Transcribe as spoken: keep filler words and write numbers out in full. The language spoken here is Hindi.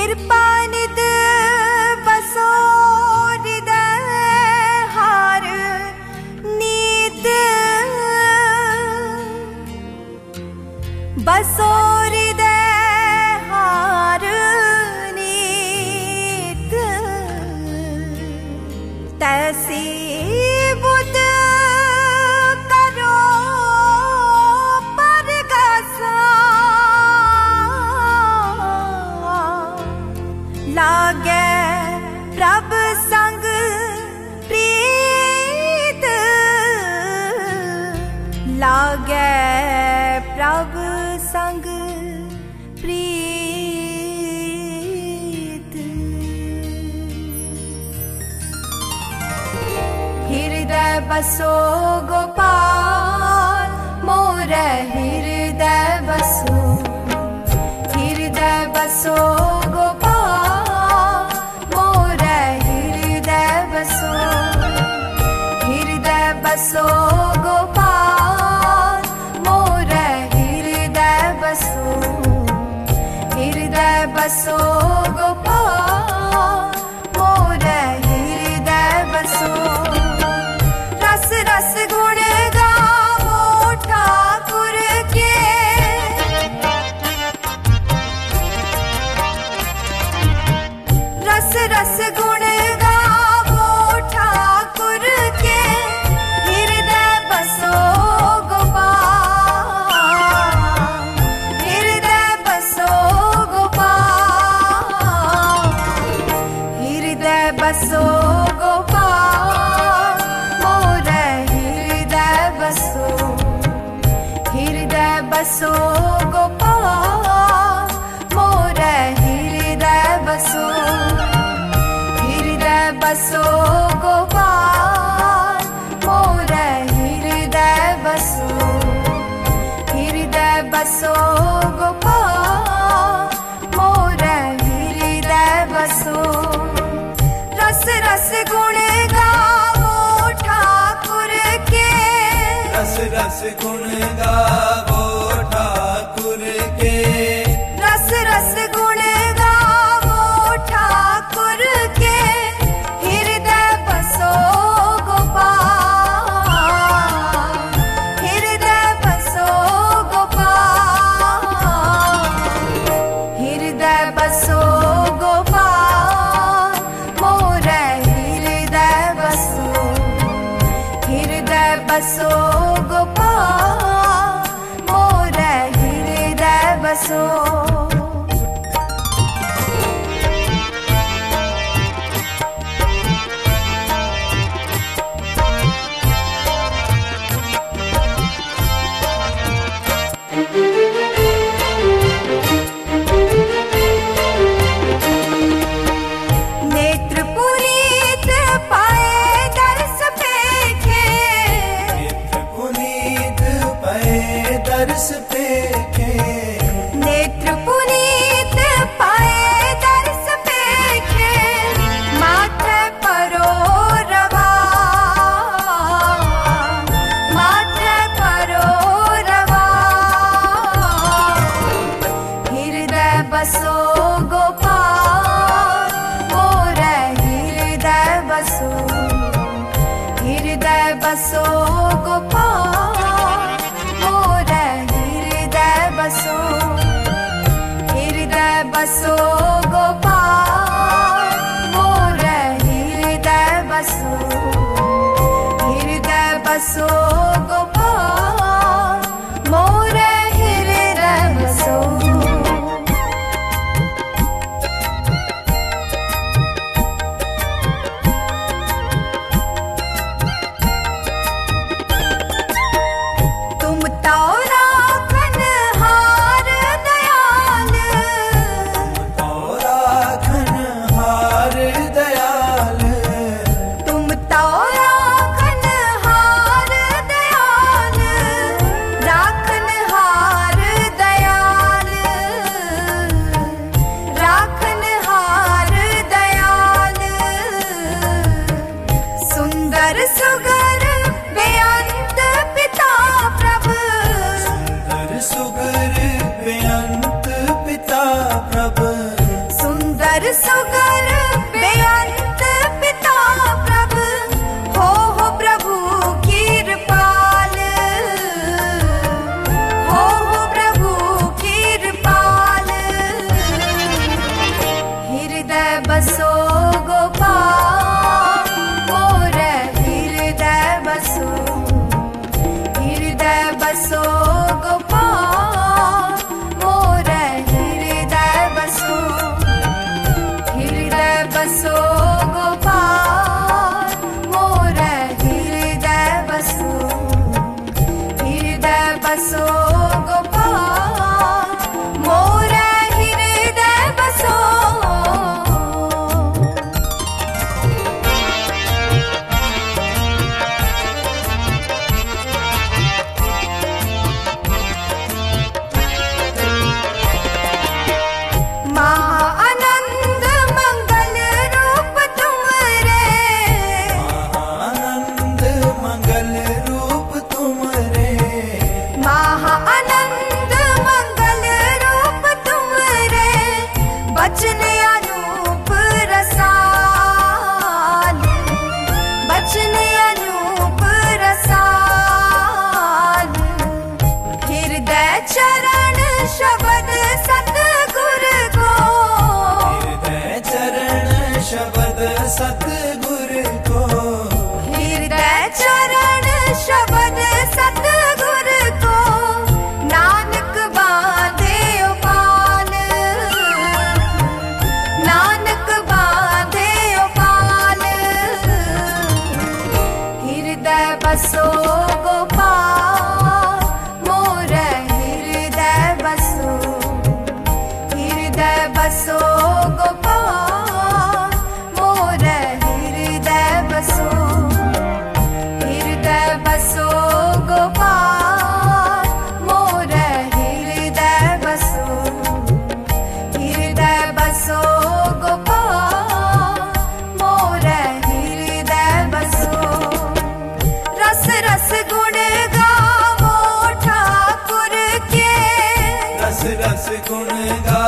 कृपा निध बसो हृदय हार नीत बसो हृदय हार नीत तैसी बुद्ध करो परगसा लागे प्रभ संग प्रीत लागे प्रभ संग प्रीत हृदय बसो गोपाल मोरे हृदय बसो हृदय बसो गोपाल मोरे हृदय बसो हृदय बसो गोपाल मोरे हृदय बसो हृदय बसो गोपाल मोरे हृदय बसो रस रस गुण गावो ठाकुर के रस रस गुण गावो ठाकुर के हृदय बसो गोपाल हृदय बसो गोपाल हृदय बसो गोपाल मोरे हृदय बसो हृदय बसो गोपाल मोरे हृदय बसो हृदय बसो गोपाल मोरे हृदय बसो हृदय बसो गोपाल मोरे हृदय बसो रस रस गुण गावो ठाकुर के रस रस गुण गावो ठाकुर के रस रस गुण गावो ठाकुर के हृदय बसो गोपाल हृदय बसो गोपाल हृदय बसो गोपाल मोरे हृदय बसो हृदय बसो गोपाल मोरे हृदय बसो नेत्र पुनीत पाए दर्श पेखे नेत्र पुनीत पए दर्श पेखे नेत्र पुनीत पाए दर्श पेखे माथे परो रवा माथे परो रवा हृदय बसो गोपाल मोरे हृदय बसो हृदय बसो गोपाल मोरे हृदय बसो हृदय बसो गोपाल मोरे हृदय बसो हृदय बसो गोपाल मोरे हृदय बसो तुम तो राखन हार दयाल तो सुगर बेअंत पिता प्रभु हो हो प्रभु कृपाल हो हो प्रभु कृपाल हृदय बसो गोपाल मोर हृदय बसो हृदय बसो गोपाल मोर हृदय बसो हृदय बसो गोपाल मोर हृदय बसो हृदय बसो गोपाल मोर हृदय बसो महाआनंद मंगल रूप तुम रे आनंद मंगल रूप तुम रे महाआनंद मंगल रूप तुम रे बचन अनूप रसाल बचन अनूप रसाल हृदय चरण शब्द सतगुर को हृदय चरण शब्द सतगुर को हृदय चरण शब्द सतगुर को नानक बांधे उपाल नानक बांधे उपाल हृदय बसो गोपाल मोर हृदय बसो हृदय बसो गोपाल मोर हृदय बसो हृदय बसो गोपाल मोर हृदय बसो हृदय बसो गोपाल मोर हृदय बसो रस रस गुण गावो ठाकुर के रस रस गुण गा